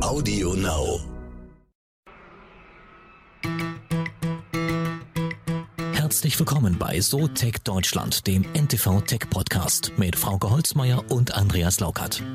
Audio Now. Herzlich willkommen bei SoTech Deutschland, dem NTV Tech Podcast mit Frauke Holzmeier und Andreas Laukert.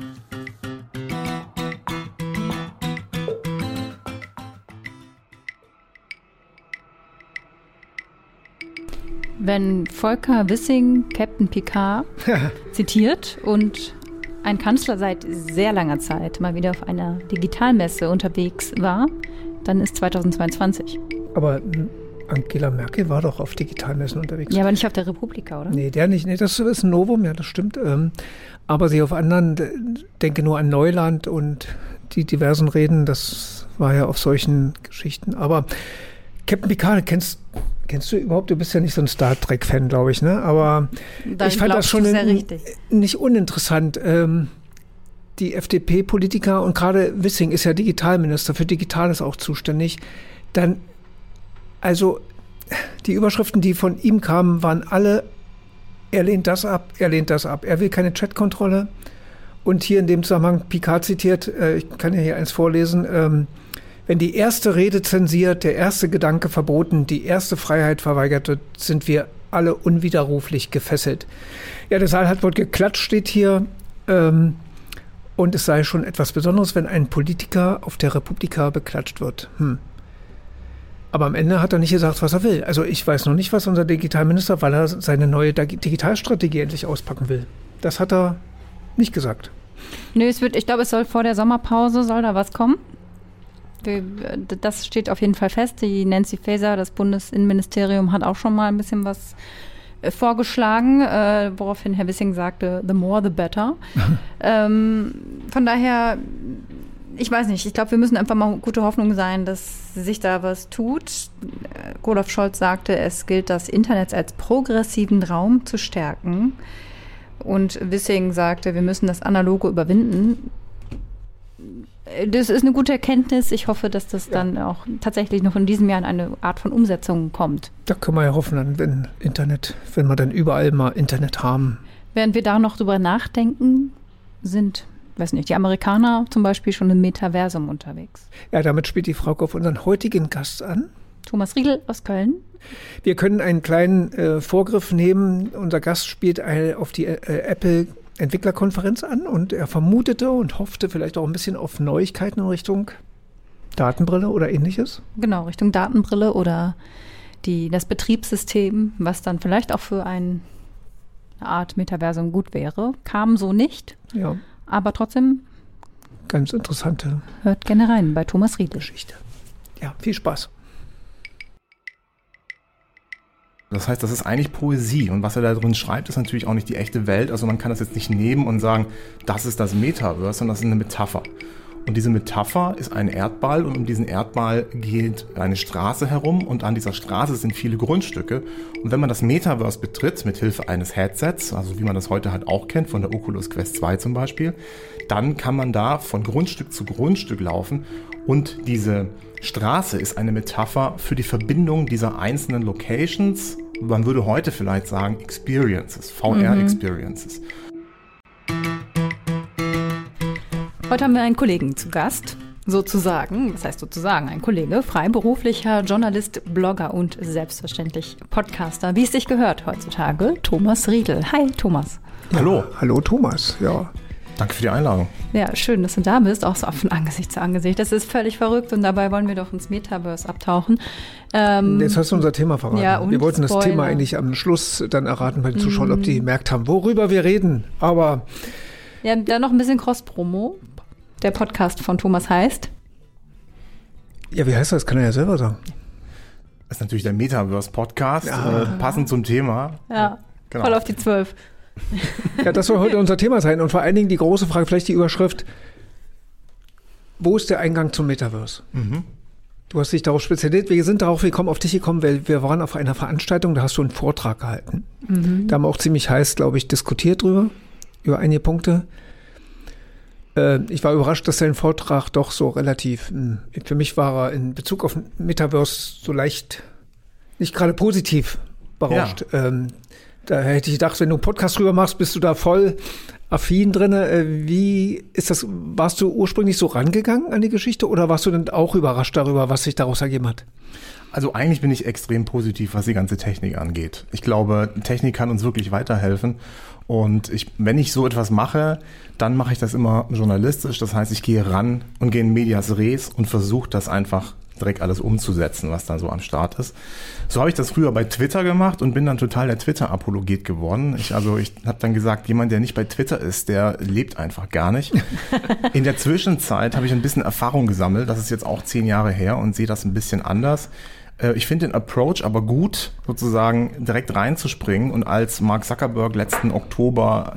Wenn Volker Wissing Captain Picard zitiert und ein Kanzler seit sehr langer Zeit mal wieder auf einer Digitalmesse unterwegs war, dann ist 2022. Aber Angela Merkel war doch auf Digitalmessen unterwegs. Ja, aber nicht auf der Republika, oder? Nee, der nicht. Nee, das ist ein Novum, ja, das stimmt. Aber sie auf anderen, denke nur an Neuland und die diversen Reden, das war ja auf solchen Geschichten. Aber Captain Picard, kennst du überhaupt? Du bist ja nicht so ein Star Trek-Fan, glaube ich, ne? Aber ich fand das schon nicht uninteressant. Die FDP-Politiker und gerade Wissing ist ja Digitalminister, für Digitales auch zuständig. Dann, also die Überschriften, die von ihm kamen, waren alle, er lehnt das ab, er lehnt das ab. Er will keine Chatkontrolle. Und hier in dem Zusammenhang Picard zitiert, ich kann ja hier eins vorlesen, wenn die erste Rede zensiert, der erste Gedanke verboten, die erste Freiheit verweigert wird, sind wir alle unwiderruflich gefesselt. Ja, der Saal hat wohl geklatscht, steht hier. Und es sei schon etwas Besonderes, wenn ein Politiker auf der Republika beklatscht wird. Aber am Ende hat er nicht gesagt, was er will. Also ich weiß noch nicht, was unser Digitalminister, weil er seine neue Digitalstrategie endlich auspacken will. Das hat er nicht gesagt. Nö, ich glaube, es soll vor der Sommerpause, soll da was kommen. Das steht auf jeden Fall fest. Die Nancy Faeser, das Bundesinnenministerium, hat auch schon mal ein bisschen was vorgeschlagen, woraufhin Herr Wissing sagte, the more the better. Von daher, ich weiß nicht, ich glaube, wir müssen einfach mal gute Hoffnung sein, dass sich da was tut. Olaf Scholz sagte, es gilt, das Internet als progressiven Raum zu stärken. Und Wissing sagte, wir müssen das Analoge überwinden. Das ist eine gute Erkenntnis. Ich hoffe, dass das dann auch tatsächlich noch in diesem Jahr in eine Art von Umsetzung kommt. Da können wir ja hoffen, wenn wir dann überall mal Internet haben. Während wir da noch drüber nachdenken, sind, weiß nicht, die Amerikaner zum Beispiel schon im Metaversum unterwegs. Ja, damit spielt die Frau auf unseren heutigen Gast an. Thomas Riedl aus Köln. Wir können einen kleinen Vorgriff nehmen. Unser Gast spielt auf die Apple Entwicklerkonferenz an und er vermutete und hoffte vielleicht auch ein bisschen auf Neuigkeiten in Richtung Datenbrille oder ähnliches. Genau, Richtung Datenbrille oder das Betriebssystem, was dann vielleicht auch für eine Art Metaversum gut wäre. Kam so nicht, ja. Aber trotzdem ganz interessante. Hört gerne rein bei Thomas Riedl. Geschichte. Ja, viel Spaß. Das heißt, das ist eigentlich Poesie und was er da drin schreibt, ist natürlich auch nicht die echte Welt. Also man kann das jetzt nicht nehmen und sagen, das ist das Metaverse, sondern das ist eine Metapher. Und diese Metapher ist ein Erdball und um diesen Erdball geht eine Straße herum und an dieser Straße sind viele Grundstücke. Und wenn man das Metaverse betritt, mit Hilfe eines Headsets, also wie man das heute halt auch kennt, von der Oculus Quest 2 zum Beispiel, dann kann man da von Grundstück zu Grundstück laufen und diese Straße ist eine Metapher für die Verbindung dieser einzelnen Locations. Man würde heute vielleicht sagen Experiences, VR-Experiences. Heute haben wir einen Kollegen zu Gast, sozusagen, was heißt sozusagen, ein Kollege, freiberuflicher Journalist, Blogger und selbstverständlich Podcaster, wie es sich gehört heutzutage, Thomas Riedl. Hi Thomas. Hallo. Ja, hallo Thomas, ja. Danke für die Einladung. Ja, schön, dass du da bist, auch so von Angesicht zu Angesicht. Das ist völlig verrückt und dabei wollen wir doch ins Metaverse abtauchen. Jetzt hast du unser Thema verraten. Ja, wir wollten das Spoiler. Thema eigentlich am Schluss dann erraten bei den Zuschauern, ob die gemerkt haben, worüber wir reden. Aber ja, dann noch ein bisschen Cross-Promo. Der Podcast von Thomas heißt? Ja, wie heißt das? Kann er ja selber sagen. Das ist natürlich der Metaverse-Podcast, passend zum Thema. Ja, genau. Voll auf die 12. Ja, das soll heute unser Thema sein. Und vor allen Dingen die große Frage, vielleicht die Überschrift, wo ist der Eingang zum Metaverse? Du hast dich darauf spezialisiert. Wir kommen auf dich gekommen, weil wir waren auf einer Veranstaltung, da hast du einen Vortrag gehalten. Da haben wir auch ziemlich heiß, glaube ich, diskutiert über einige Punkte. Ich war überrascht, dass dein Vortrag doch so relativ, für mich war er in Bezug auf Metaverse so leicht, nicht gerade positiv berauscht. Ja. Da hätte ich gedacht, wenn du einen Podcast drüber machst, bist du da voll affin drin. Wie ist das? Warst du ursprünglich so rangegangen an die Geschichte oder warst du denn auch überrascht darüber, was sich daraus ergeben hat? Also eigentlich bin ich extrem positiv, was die ganze Technik angeht. Ich glaube, Technik kann uns wirklich weiterhelfen. Und wenn ich so etwas mache, dann mache ich das immer journalistisch. Das heißt, ich gehe ran und gehe in medias res und versuche das einfach direkt alles umzusetzen, was da so am Start ist. So habe ich das früher bei Twitter gemacht und bin dann total der Twitter-Apologet geworden. Ich habe dann gesagt, jemand, der nicht bei Twitter ist, der lebt einfach gar nicht. In der Zwischenzeit habe ich ein bisschen Erfahrung gesammelt. Das ist jetzt auch 10 Jahre her und sehe das ein bisschen anders. Ich finde den Approach aber gut, sozusagen direkt reinzuspringen und als Mark Zuckerberg letzten Oktober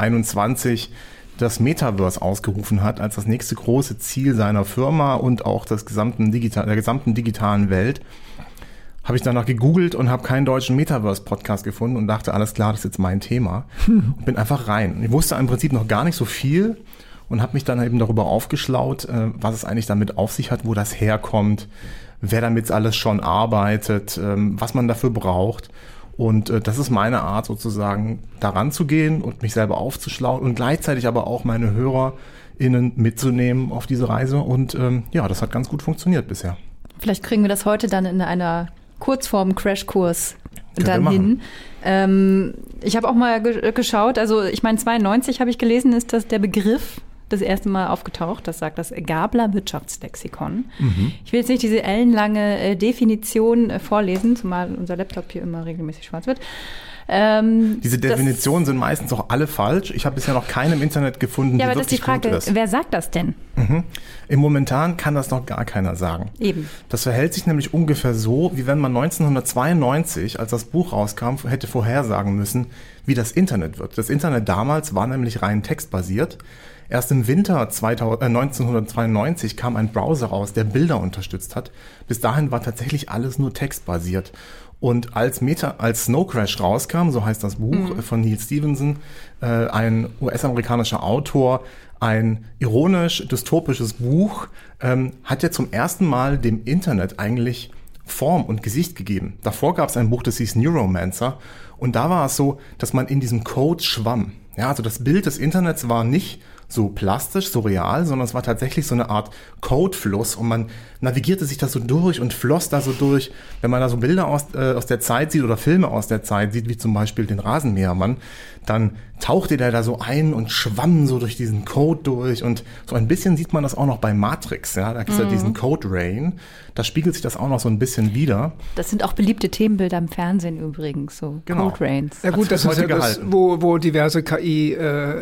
21 das Metaverse ausgerufen hat, als das nächste große Ziel seiner Firma und auch der gesamten digitalen Welt, habe ich danach gegoogelt und habe keinen deutschen Metaverse-Podcast gefunden und dachte, alles klar, das ist jetzt mein Thema. Und bin einfach rein. Ich wusste im Prinzip noch gar nicht so viel und habe mich dann eben darüber aufgeschlaut, was es eigentlich damit auf sich hat, wo das herkommt, wer damit alles schon arbeitet, was man dafür braucht. Und das ist meine Art sozusagen, daran zu gehen und mich selber aufzuschlauen und gleichzeitig aber auch meine HörerInnen mitzunehmen auf diese Reise. Und das hat ganz gut funktioniert bisher. Vielleicht kriegen wir das heute dann in einer Kurzform-Crashkurs dann hin. Ich habe auch mal geschaut, also ich meine 92 habe ich gelesen, ist das der Begriff das erste Mal aufgetaucht. Das sagt das Gabler Wirtschaftslexikon. Mhm. Ich will jetzt nicht diese ellenlange Definition vorlesen, zumal unser Laptop hier immer regelmäßig schwarz wird. Diese Definitionen sind meistens auch alle falsch. Ich habe bisher noch keine im Internet gefunden, die wirklich gut ist. Ja, aber das ist die Frage, wer sagt das denn? Mhm. Im Momentan kann das noch gar keiner sagen. Eben. Das verhält sich nämlich ungefähr so, wie wenn man 1992, als das Buch rauskam, hätte vorhersagen müssen, wie das Internet wird. Das Internet damals war nämlich rein textbasiert. Erst im Winter 1992 kam ein Browser raus, der Bilder unterstützt hat. Bis dahin war tatsächlich alles nur textbasiert. Und als Snow Crash rauskam, so heißt das Buch von Neil Stephenson, ein US-amerikanischer Autor, ein ironisch-dystopisches Buch, hat ja zum ersten Mal dem Internet eigentlich Form und Gesicht gegeben. Davor gab es ein Buch, das hieß Neuromancer. Und da war es so, dass man in diesem Code schwamm. Ja, also das Bild des Internets war nicht so plastisch, so real, sondern es war tatsächlich so eine Art Codefluss und man navigierte sich da so durch und floss da so durch. Wenn man da so Bilder aus der Zeit sieht oder Filme aus der Zeit sieht, wie zum Beispiel den Rasenmähermann, dann tauchte der da so ein und schwamm so durch diesen Code durch und so ein bisschen sieht man das auch noch bei Matrix, ja, da gibt es ja diesen Code Rain, da spiegelt sich das auch noch so ein bisschen wider. Das sind auch beliebte Themenbilder im Fernsehen übrigens, so genau. Code Rains. Ja gut, das ist ja das, wo diverse KI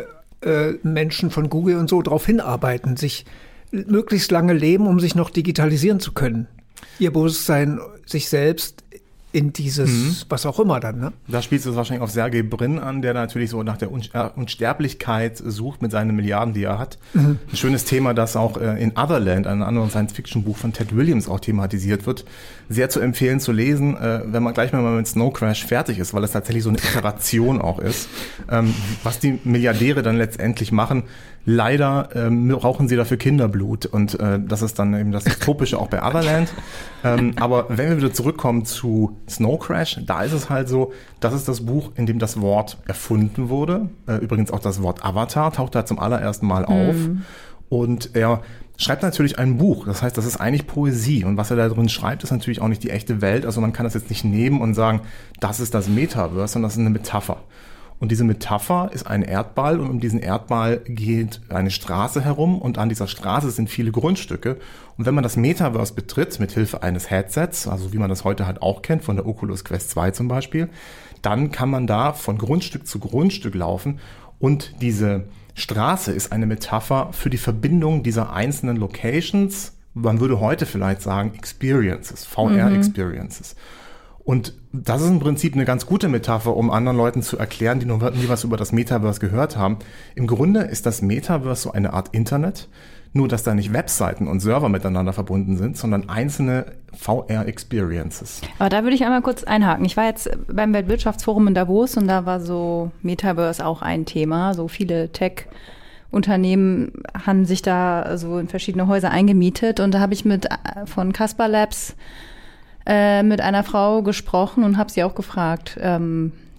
Menschen von Google und so darauf hinarbeiten, sich möglichst lange leben, um sich noch digitalisieren zu können. Ihr Bewusstsein, sich selbst in dieses, was auch immer dann, ne? Da spielst du es wahrscheinlich auf Sergey Brin an, der natürlich so nach der Unsterblichkeit sucht mit seinen Milliarden, die er hat. Mhm. Ein schönes Thema, das auch in Otherland, einem anderen Science-Fiction-Buch von Ted Williams auch thematisiert wird. Sehr zu empfehlen zu lesen, wenn man gleich mal mit Snow Crash fertig ist, weil es tatsächlich so eine Iteration auch ist. Was die Milliardäre dann letztendlich machen, leider rauchen sie dafür Kinderblut und das ist dann eben das Utopische auch bei Otherland. Aber wenn wir wieder zurückkommen zu Snow Crash, da ist es halt so, das ist das Buch, in dem das Wort erfunden wurde. Übrigens auch das Wort Avatar taucht da zum allerersten Mal auf. Und er schreibt natürlich ein Buch. Das heißt, das ist eigentlich Poesie. Und was er da drin schreibt, ist natürlich auch nicht die echte Welt. Also man kann das jetzt nicht nehmen und sagen, das ist das Metaverse, sondern das ist eine Metapher. Und diese Metapher ist ein Erdball und um diesen Erdball geht eine Straße herum und an dieser Straße sind viele Grundstücke. Und wenn man das Metaverse betritt, mit Hilfe eines Headsets, also wie man das heute halt auch kennt, von der Oculus Quest 2 zum Beispiel, dann kann man da von Grundstück zu Grundstück laufen und diese Straße ist eine Metapher für die Verbindung dieser einzelnen Locations. Man würde heute vielleicht sagen Experiences, VR-Experiences. Und das ist im Prinzip eine ganz gute Metapher, um anderen Leuten zu erklären, die noch nie was über das Metaverse gehört haben. Im Grunde ist das Metaverse so eine Art Internet, nur dass da nicht Webseiten und Server miteinander verbunden sind, sondern einzelne VR-Experiences. Aber da würde ich einmal kurz einhaken. Ich war jetzt beim Weltwirtschaftsforum in Davos und da war so Metaverse auch ein Thema. So viele Tech-Unternehmen haben sich da so in verschiedene Häuser eingemietet und da habe ich von Casper Labs mit einer Frau gesprochen und habe sie auch gefragt,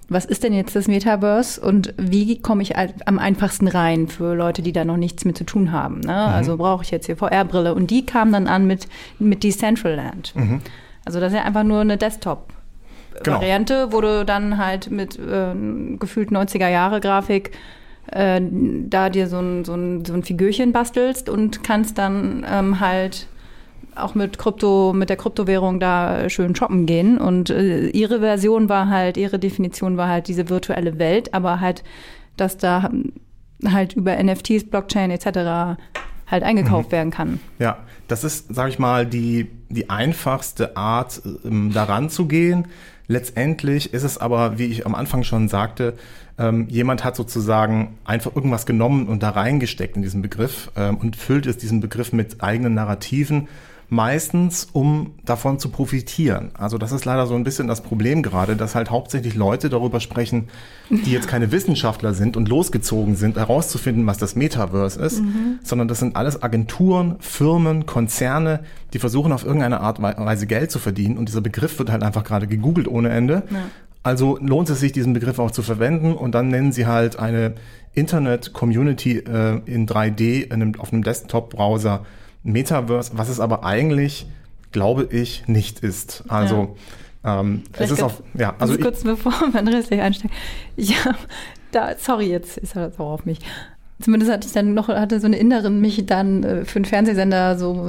was ist denn jetzt das Metaverse und wie komme ich am einfachsten rein für Leute, die da noch nichts mit zu tun haben. Ne? Also brauche ich jetzt hier VR-Brille. Und die kamen dann an mit Decentraland. Also das ist ja einfach nur eine Desktop-Variante, wo du dann halt mit gefühlt 90er-Jahre-Grafik da dir so ein Figürchen bastelst und kannst dann halt auch mit der Kryptowährung da schön shoppen gehen. Und ihre Definition war halt diese virtuelle Welt, aber halt, dass da halt über NFTs, Blockchain etc. halt eingekauft werden kann. Ja, das ist, sage ich mal, die einfachste Art, daran zu gehen. Letztendlich ist es aber, wie ich am Anfang schon sagte, jemand hat sozusagen einfach irgendwas genommen und da reingesteckt in diesen Begriff und füllt es diesen Begriff mit eigenen Narrativen, meistens um davon zu profitieren. Also das ist leider so ein bisschen das Problem gerade, dass halt hauptsächlich Leute darüber sprechen, die jetzt keine Wissenschaftler sind und losgezogen sind, herauszufinden, was das Metaverse ist, sondern das sind alles Agenturen, Firmen, Konzerne, die versuchen auf irgendeine Art und Weise Geld zu verdienen und dieser Begriff wird halt einfach gerade gegoogelt ohne Ende. Ja. Also lohnt es sich, diesen Begriff auch zu verwenden und dann nennen sie halt eine Internet-Community in 3D auf einem Desktop-Browser Metaverse, was es aber eigentlich, glaube ich, nicht ist. Also es ist auf, ja, also kurz bevor Andreas gleich einsteigt. Sorry, jetzt ist er sauer auf mich. Zumindest hatte so eine Inneren mich dann für einen Fernsehsender so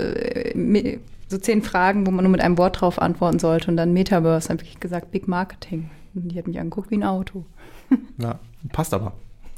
10 Fragen, wo man nur mit einem Wort drauf antworten sollte und dann Metaverse, dann habe ich gesagt, Big Marketing. Und die hat mich angeguckt wie ein Auto. Ja, passt aber.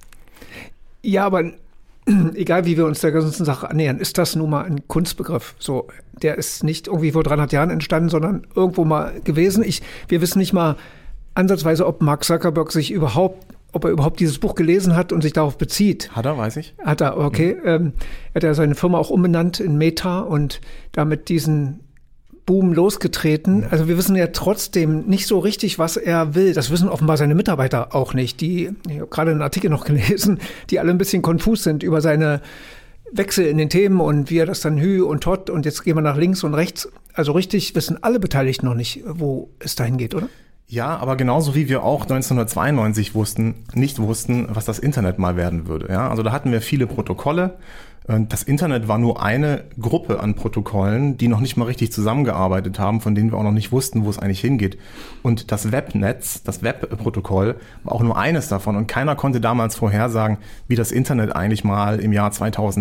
Ja, aber egal wie wir uns der ganzen Sache annähern, ist das nun mal ein Kunstbegriff. So, der ist nicht irgendwie vor 300 Jahren entstanden, sondern irgendwo mal gewesen. Wir wissen nicht mal ansatzweise, ob Mark Zuckerberg ob er überhaupt dieses Buch gelesen hat und sich darauf bezieht. Hat er, weiß ich. Hat er, okay. Er hat ja seine Firma auch umbenannt in Meta und damit diesen Boom losgetreten. Also wir wissen ja trotzdem nicht so richtig, was er will. Das wissen offenbar seine Mitarbeiter auch nicht. Ich habe gerade einen Artikel noch gelesen, die alle ein bisschen konfus sind über seine Wechsel in den Themen und wie er das dann Hü und Tot und jetzt gehen wir nach links und rechts. Also richtig wissen alle Beteiligten noch nicht, wo es dahin geht, oder? Ja, aber genauso wie wir auch 1992 nicht wussten, was das Internet mal werden würde. Ja, also da hatten wir viele Protokolle. Das Internet war nur eine Gruppe an Protokollen, die noch nicht mal richtig zusammengearbeitet haben, von denen wir auch noch nicht wussten, wo es eigentlich hingeht. Und das Webnetz, das Webprotokoll, war auch nur eines davon. Und keiner konnte damals vorhersagen, wie das Internet eigentlich mal im Jahr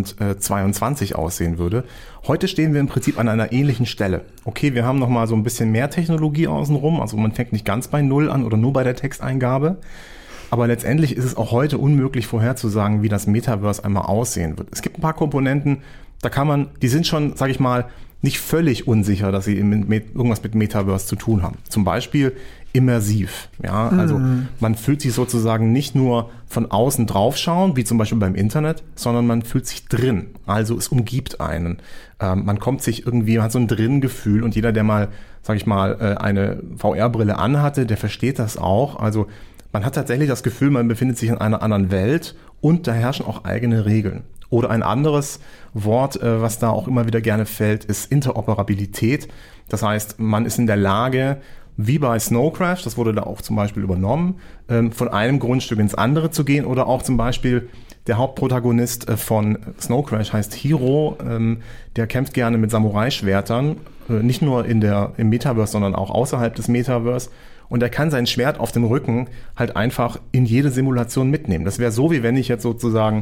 2022 aussehen würde. Heute stehen wir im Prinzip an einer ähnlichen Stelle. Okay, wir haben noch mal so ein bisschen mehr Technologie außenrum, also man fängt nicht ganz bei Null an oder nur bei der Texteingabe. Aber letztendlich ist es auch heute unmöglich vorherzusagen, wie das Metaverse einmal aussehen wird. Es gibt ein paar Komponenten, die sind schon, sage ich mal, nicht völlig unsicher, dass sie irgendwas mit Metaverse zu tun haben. Zum Beispiel immersiv. Ja, also man fühlt sich sozusagen nicht nur von außen draufschauen, wie zum Beispiel beim Internet, sondern man fühlt sich drin. Also es umgibt einen. Man kommt sich irgendwie, man hat so ein Drin-Gefühl und jeder, der mal, sage ich mal, eine VR-Brille anhatte, der versteht das auch. Also man hat tatsächlich das Gefühl, man befindet sich in einer anderen Welt und da herrschen auch eigene Regeln. Oder ein anderes Wort, was da auch immer wieder gerne fällt, ist Interoperabilität. Das heißt, man ist in der Lage, wie bei Snow Crash, das wurde da auch zum Beispiel übernommen, von einem Grundstück ins andere zu gehen. Oder auch zum Beispiel der Hauptprotagonist von Snow Crash heißt Hiro, der kämpft gerne mit Samurai-Schwertern, nicht nur im Metaverse, sondern auch außerhalb des Metaverse. Und er kann sein Schwert auf dem Rücken halt einfach in jede Simulation mitnehmen. Das wäre so, wie wenn ich jetzt sozusagen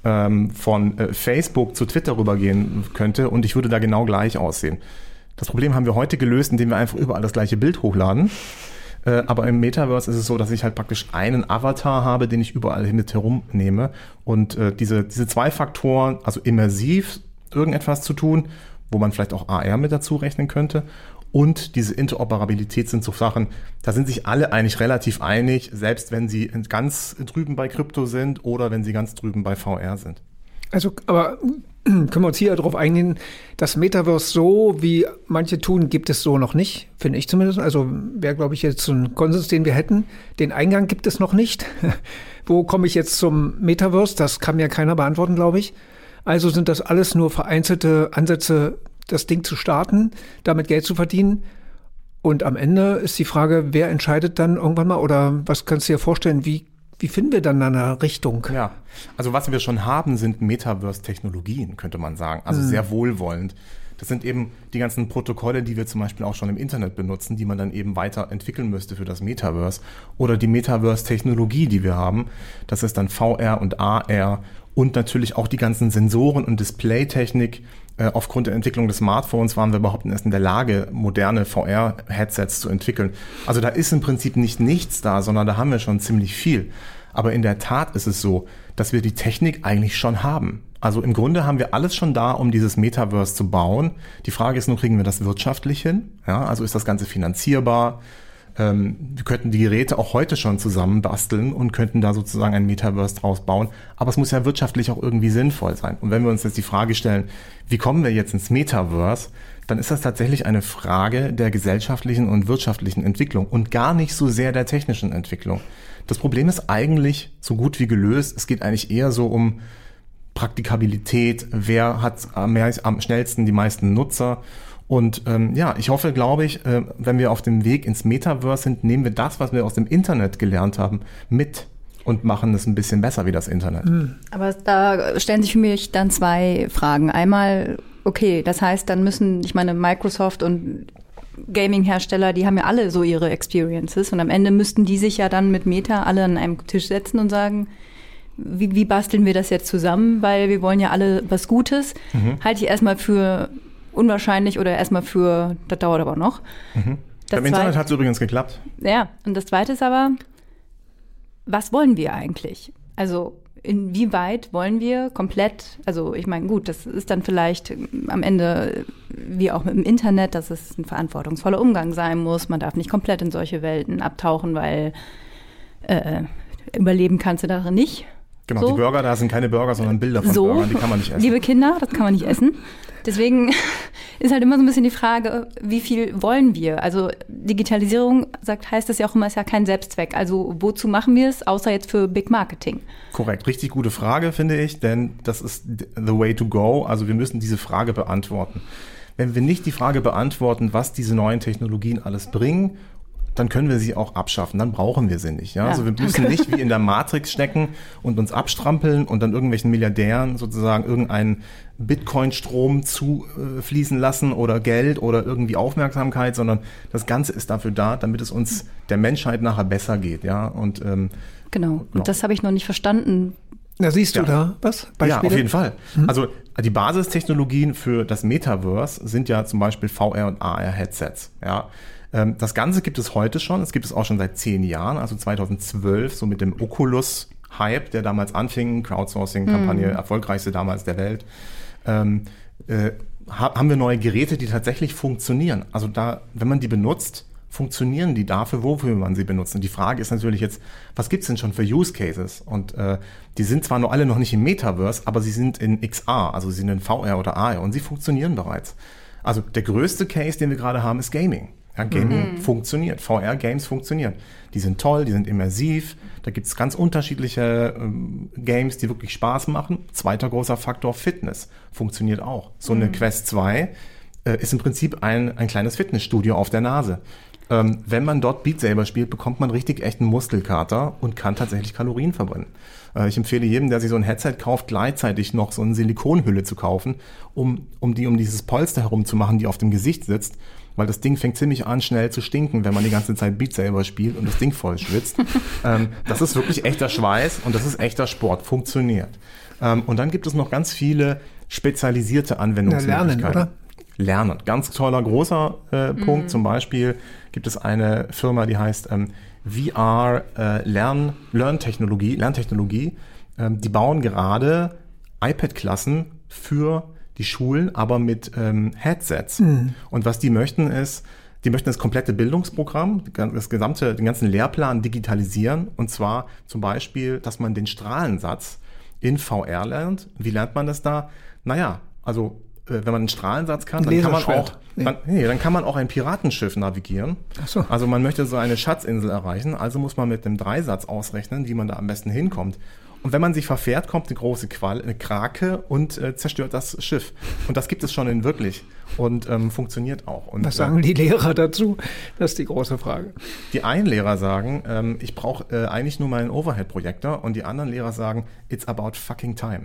von Facebook zu Twitter rübergehen könnte und ich würde da genau gleich aussehen. Das Problem haben wir heute gelöst, indem wir einfach überall das gleiche Bild hochladen. Aber im Metaverse ist es so, dass ich halt praktisch einen Avatar habe, den ich überall mit herumnehme. Und diese 2 Faktoren, also immersiv irgendetwas zu tun, wo man vielleicht auch AR mit dazu rechnen könnte, und diese Interoperabilität sind so Sachen, da sind sich alle eigentlich relativ einig, selbst wenn sie ganz drüben bei Krypto sind oder wenn sie ganz drüben bei VR sind. Also, aber können wir uns hier darauf eingehen, das Metaverse so, wie manche tun, gibt es so noch nicht, finde ich zumindest. Also wäre, glaube ich, jetzt so ein Konsens, den wir hätten. Den Eingang gibt es noch nicht. Wo komme ich jetzt zum Metaverse? Das kann mir keiner beantworten, glaube ich. Also sind das alles nur vereinzelte Ansätze, das Ding zu starten, damit Geld zu verdienen. Und am Ende ist die Frage, wer entscheidet dann irgendwann mal oder was kannst du dir vorstellen, wie finden wir dann eine Richtung? Ja, also was wir schon haben, sind Metaverse-Technologien, könnte man sagen. Also sehr wohlwollend. Das sind eben die ganzen Protokolle, die wir zum Beispiel auch schon im Internet benutzen, die man dann eben weiterentwickeln müsste für das Metaverse. Oder die Metaverse-Technologie, die wir haben. Das ist dann VR und AR und natürlich auch die ganzen Sensoren und Displaytechnik. Aufgrund der Entwicklung des Smartphones waren wir überhaupt erst in der Lage, moderne VR-Headsets zu entwickeln. Also da ist im Prinzip nicht nichts da, sondern da haben wir schon ziemlich viel. Aber in der Tat ist es so, dass wir die Technik eigentlich schon haben. Also im Grunde haben wir alles schon da, um dieses Metaverse zu bauen. Die Frage ist nur, kriegen wir das wirtschaftlich hin? Ja, also ist das Ganze finanzierbar? Wir könnten die Geräte auch heute schon zusammen basteln und könnten da sozusagen ein Metaverse draus bauen. Aber es muss ja wirtschaftlich auch irgendwie sinnvoll sein. Und wenn wir uns jetzt die Frage stellen, wie kommen wir jetzt ins Metaverse, dann ist das tatsächlich eine Frage der gesellschaftlichen und wirtschaftlichen Entwicklung und gar nicht so sehr der technischen Entwicklung. Das Problem ist eigentlich so gut wie gelöst. Es geht eigentlich eher so um Praktikabilität, wer hat am schnellsten die meisten Nutzer. Und ich hoffe, glaube ich, wenn wir auf dem Weg ins Metaverse sind, nehmen wir das, was wir aus dem Internet gelernt haben, mit und machen es ein bisschen besser wie das Internet. Aber da stellen sich für mich dann zwei Fragen. Einmal, okay, das heißt, dann müssen, ich meine, Microsoft und Gaming-Hersteller, die haben ja alle so ihre Experiences und am Ende müssten die sich ja dann mit Meta alle an einem Tisch setzen und sagen, wie basteln wir das jetzt zusammen, weil wir wollen ja alle was Gutes. Halte ich erstmal für unwahrscheinlich oder erstmal für, das dauert aber noch. Im Internet hat es übrigens geklappt. Ja, und das Zweite ist aber, was wollen wir eigentlich? Also inwieweit wollen wir komplett, also ich meine, gut, das ist dann vielleicht am Ende wie auch mit dem Internet, dass es ein verantwortungsvoller Umgang sein muss. Man darf nicht komplett in solche Welten abtauchen, weil überleben kannst du darin nicht. Genau, so. Die Burger, da sind keine Burger, sondern Bilder von Burgern, die kann man nicht essen. Liebe Kinder, das kann man nicht essen. Deswegen ist halt immer so ein bisschen die Frage, wie viel wollen wir? Also Digitalisierung, heißt das ja auch immer, ist ja kein Selbstzweck. Also wozu machen wir es, außer jetzt für Big Marketing? Korrekt, richtig gute Frage, finde ich, denn das ist the way to go. Also wir müssen diese Frage beantworten. Wenn wir nicht die Frage beantworten, was diese neuen Technologien alles bringen, dann können wir sie auch abschaffen, dann brauchen wir sie nicht. Ja? Also wir müssen nicht wie in der Matrix stecken und uns abstrampeln und dann irgendwelchen Milliardären sozusagen irgendeinen Bitcoin-Strom zufließen lassen oder Geld oder irgendwie Aufmerksamkeit, sondern das Ganze ist dafür da, damit es uns der Menschheit nachher besser geht. Ja? Und, genau, und das habe ich noch nicht verstanden. Na, siehst du da was? Beispiele? Ja, auf jeden Fall. Also die Basistechnologien für das Metaverse sind ja zum Beispiel VR- und AR-Headsets. Ja. Das Ganze gibt es heute schon. Es gibt es auch schon seit 10 Jahren, also 2012, so mit dem Oculus-Hype, der damals anfing, Crowdsourcing-Kampagne, erfolgreichste damals der Welt, haben wir neue Geräte, die tatsächlich funktionieren. Also da, wenn man die benutzt, funktionieren die dafür, wofür man sie benutzt. Und die Frage ist natürlich jetzt, was gibt's denn schon für Use Cases? Und die sind zwar alle noch nicht im Metaverse, aber sie sind in XR, also sie sind in VR oder AR und sie funktionieren bereits. Also der größte Case, den wir gerade haben, ist Gaming. Ja, Gaming funktioniert, VR-Games funktionieren. Die sind toll, die sind immersiv, da gibt's ganz unterschiedliche Games, die wirklich Spaß machen. Zweiter großer Faktor, Fitness funktioniert auch. So eine Quest 2 ist im Prinzip ein kleines Fitnessstudio auf der Nase. Wenn man dort Beat Saber spielt, bekommt man richtig echten Muskelkater und kann tatsächlich Kalorien verbrennen. Ich empfehle jedem, der sich so ein Headset kauft, gleichzeitig noch so eine Silikonhülle zu kaufen, um dieses Polster herumzumachen, die auf dem Gesicht sitzt, weil das Ding fängt ziemlich an, schnell zu stinken, wenn man die ganze Zeit Beat Saber spielt und das Ding voll schwitzt. Das ist wirklich echter Schweiß und das ist echter Sport, funktioniert. Und dann gibt es noch ganz viele spezialisierte Anwendungsmöglichkeiten. Lernen, oder? Lernen. Ganz toller, großer Punkt. Zum Beispiel gibt es eine Firma, die heißt VR Lerntechnologie. Die bauen gerade iPad-Klassen für die Schulen, aber mit Headsets. Und was die möchten ist, das komplette Bildungsprogramm, den ganzen Lehrplan digitalisieren. Und zwar zum Beispiel, dass man den Strahlensatz in VR lernt. Wie lernt man das da? Naja, also wenn man einen Strahlensatz kann, dann kann man auch ein Piratenschiff navigieren. Ach so. Also man möchte so eine Schatzinsel erreichen, also muss man mit einem Dreisatz ausrechnen, wie man da am besten hinkommt. Und wenn man sich verfährt, kommt eine große eine Krake und zerstört das Schiff. Und das gibt es schon in wirklich und funktioniert auch. Und, was sagen die Lehrer dazu? Das ist die große Frage. Die einen Lehrer sagen, ich brauche eigentlich nur meinen Overhead-Projektor, und die anderen Lehrer sagen, it's about fucking time.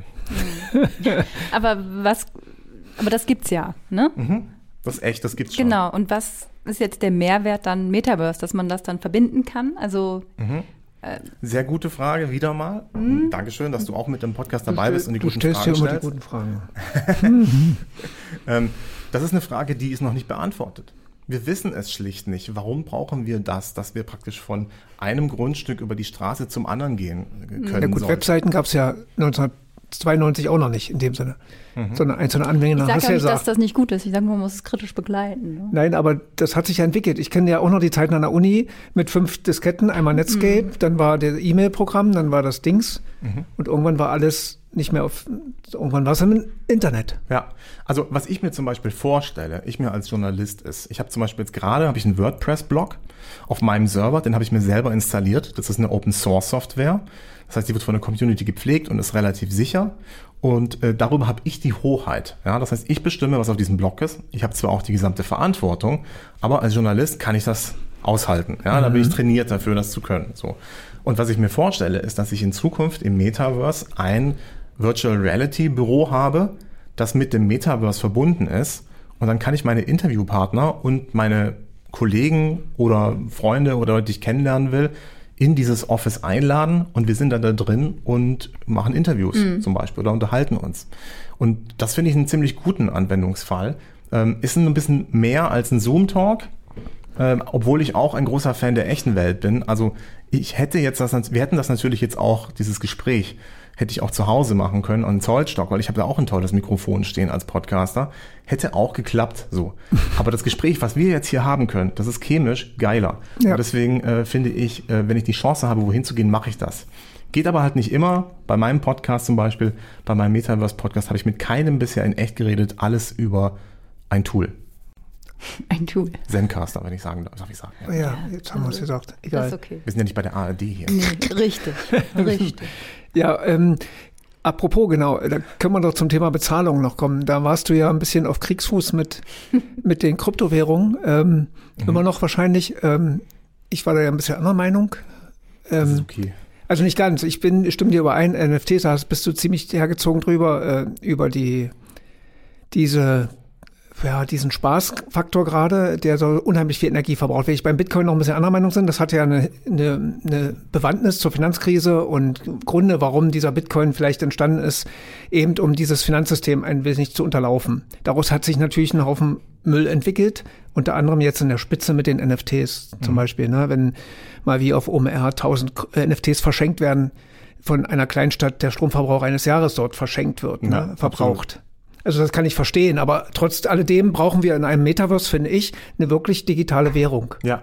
Aber das gibt's ja, ne? Das ist echt, das gibt's schon. Genau, und was ist jetzt der Mehrwert dann Metaverse, dass man das dann verbinden kann? Also sehr gute Frage, wieder mal. Dankeschön, dass du auch mit dem Podcast dabei bist und die guten Fragen stellst. Du stellst ja immer die guten Fragen. Das ist eine Frage, die ist noch nicht beantwortet. Wir wissen es schlicht nicht. Warum brauchen wir das, dass wir praktisch von einem Grundstück über die Straße zum anderen gehen können? Ja gut, Webseiten gab es ja 1992 auch noch nicht in dem Sinne. Sondern einzelne Anwendungen. Ich sage ja nicht, dass das nicht gut ist. Ich sage nur, man muss es kritisch begleiten. Ne? Nein, aber das hat sich ja entwickelt. Ich kenne ja auch noch die Zeiten an der Uni mit 5 Disketten, einmal Netscape, dann war der E-Mail-Programm, dann war das Dings und irgendwann war alles nicht mehr irgendwann war es im Internet. Ja, also was ich mir zum Beispiel vorstelle, ich mir als Journalist ist, ich habe zum Beispiel jetzt gerade einen WordPress-Blog auf meinem Server, den habe ich mir selber installiert. Das ist eine Open-Source-Software. Das heißt, die wird von der Community gepflegt und ist relativ sicher. Und darüber habe ich die Hoheit. Ja? Das heißt, ich bestimme, was auf diesem Blog ist. Ich habe zwar auch die gesamte Verantwortung, aber als Journalist kann ich das aushalten. Ja? Da bin ich trainiert dafür, das zu können. So. Und was ich mir vorstelle, ist, dass ich in Zukunft im Metaverse ein Virtual Reality Büro habe, das mit dem Metaverse verbunden ist. Und dann kann ich meine Interviewpartner und meine Kollegen oder Freunde oder Leute, die ich kennenlernen will, in dieses Office einladen, und wir sind dann da drin und machen Interviews zum Beispiel oder unterhalten uns. Und das finde ich einen ziemlich guten Anwendungsfall. Ist ein bisschen mehr als ein Zoom-Talk, obwohl ich auch ein großer Fan der echten Welt bin. Also wir hätten das natürlich jetzt auch, dieses Gespräch, hätte ich auch zu Hause machen können an Zollstock, weil ich habe da auch ein tolles Mikrofon stehen als Podcaster. Hätte auch geklappt so. Aber das Gespräch, was wir jetzt hier haben können, das ist chemisch geiler. Ja. Und deswegen finde ich, wenn ich die Chance habe, wohin zu gehen, mache ich das. Geht aber halt nicht immer. Bei meinem Podcast zum Beispiel, bei meinem Metaverse-Podcast habe ich mit keinem bisher in echt geredet, alles über ein Tool. Ein Tool. Zencaster, wenn ich sagen darf. Ich sagen, ja, jetzt haben wir es gesagt. Egal. Das ist okay. Wir sind ja nicht bei der ARD hier. Nee, richtig. Ja, apropos, genau, da können wir doch zum Thema Bezahlung noch kommen. Da warst du ja ein bisschen auf Kriegsfuß mit den Kryptowährungen. Immer noch wahrscheinlich. Ich war da ja ein bisschen anderer Meinung. Das ist okay. Also nicht ganz. Ich stimme dir überein. NFTs, da bist du ziemlich hergezogen drüber, über diesen Spaßfaktor gerade, der so unheimlich viel Energie verbraucht. Wenn ich beim Bitcoin noch ein bisschen anderer Meinung bin, das hat ja eine Bewandtnis zur Finanzkrise und Gründe, warum dieser Bitcoin vielleicht entstanden ist, eben um dieses Finanzsystem ein wenig zu unterlaufen. Daraus hat sich natürlich ein Haufen Müll entwickelt, unter anderem jetzt in der Spitze mit den NFTs zum Beispiel, ne? Wenn mal wie auf OMR 1000 NFTs verschenkt werden, von einer Kleinstadt der Stromverbrauch eines Jahres dort verschenkt wird, ja, verbraucht. Absolut. Also das kann ich verstehen, aber trotz alledem brauchen wir in einem Metaverse, finde ich, eine wirklich digitale Währung. Ja,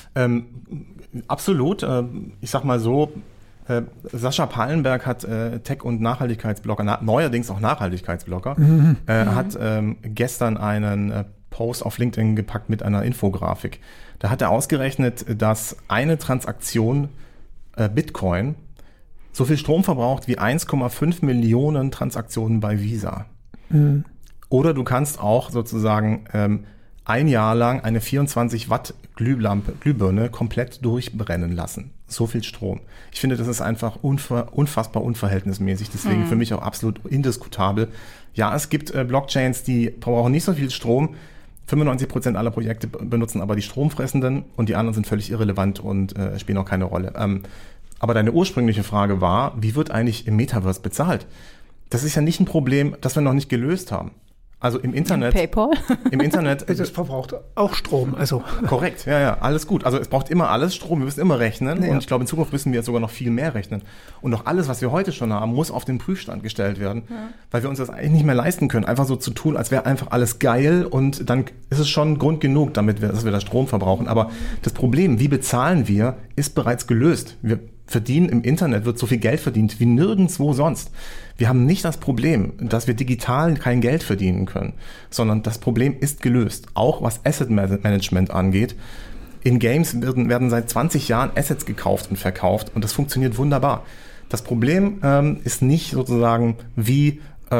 absolut. Ich sag mal so, Sascha Pallenberg hat Tech- und Nachhaltigkeitsblogger, neuerdings auch Nachhaltigkeitsblogger, hat gestern einen Post auf LinkedIn gepackt mit einer Infografik. Da hat er ausgerechnet, dass eine Transaktion Bitcoin so viel Strom verbraucht wie 1,5 Millionen Transaktionen bei Visa. Oder du kannst auch sozusagen ein Jahr lang eine 24 Watt Glühbirne komplett durchbrennen lassen. So viel Strom. Ich finde, das ist einfach unfassbar unverhältnismäßig. Deswegen für mich auch absolut indiskutabel. Ja, es gibt Blockchains, die brauchen nicht so viel Strom. 95% aller Projekte benutzen aber die stromfressenden und die anderen sind völlig irrelevant und spielen auch keine Rolle. Aber deine ursprüngliche Frage war, wie wird eigentlich im Metaverse bezahlt? Das ist ja nicht ein Problem, das wir noch nicht gelöst haben. Also im Internet. PayPal? Im Internet. Das verbraucht auch Strom, also. Korrekt, ja, alles gut. Also es braucht immer alles Strom, wir müssen immer rechnen. Ja. Und ich glaube, in Zukunft müssen wir jetzt sogar noch viel mehr rechnen. Und auch alles, was wir heute schon haben, muss auf den Prüfstand gestellt werden, weil wir uns das eigentlich nicht mehr leisten können, einfach so zu tun, als wäre einfach alles geil und dann ist es schon Grund genug, dass wir da Strom verbrauchen. Aber das Problem, wie bezahlen wir, ist bereits gelöst. Wir verdienen im Internet, wird so viel Geld verdient wie nirgendwo sonst. Wir haben nicht das Problem, dass wir digital kein Geld verdienen können, sondern das Problem ist gelöst. Auch was Asset Management angeht. In Games werden seit 20 Jahren Assets gekauft und verkauft und das funktioniert wunderbar. Das Problem ist nicht sozusagen, wie